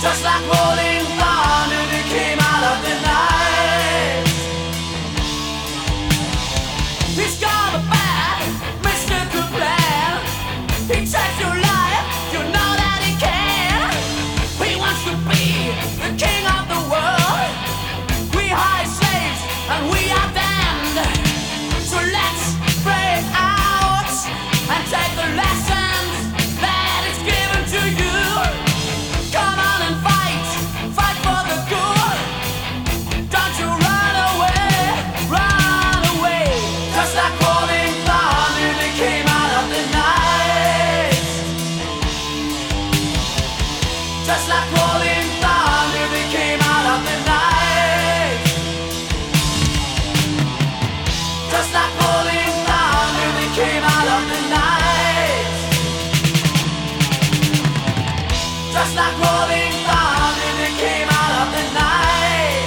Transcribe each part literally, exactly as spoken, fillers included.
Just like rolling thunder that came out of the night. He's got a bad mystical plan. He takes your life, you know that he can. He wants to be the king of the world. We are slaves and we are damned. So let's break out and take the lessons that is given to you. Come on and fight, fight for the good. Don't you run away, run away. Just like rolling thunder that came out of the night. Just like rolling thunder that came out of the night. Just like rolling thunder that came out of the night. Just like rolling thunder that came out of the night.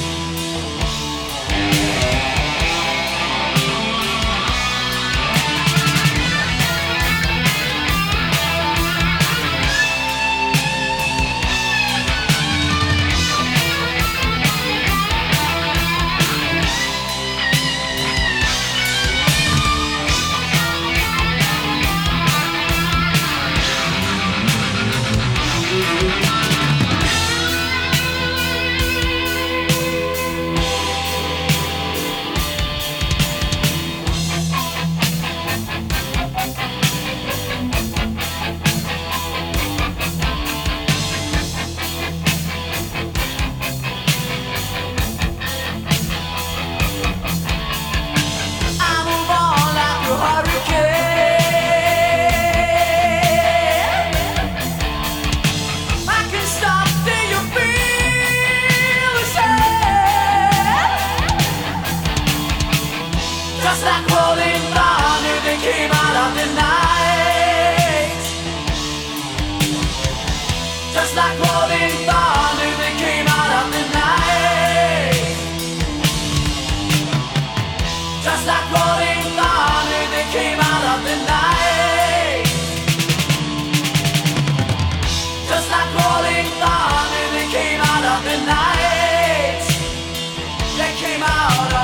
I move on like a hurricane. I can stop till you feel the same. Just like rolling thunder that came out of the night. Just like rolling thunder that came out of the night. Just like rolling thunder that came out of the night. Just like rolling thunder that came out of the night. That came out of